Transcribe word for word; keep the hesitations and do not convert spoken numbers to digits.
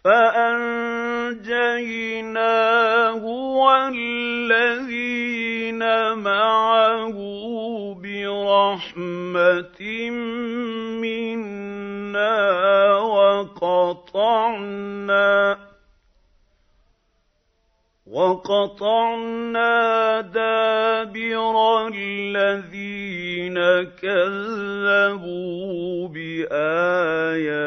فَأَنجَيْنَاهُ وَالَّذِينَ مَعَهُ بِرَحْمَةٍ مِّنَّا وَقَطَعْنَا وَقَطَعْنَا دَابِرَ الَّذِينَ كَذَّبُوا بِآيَاتِنَا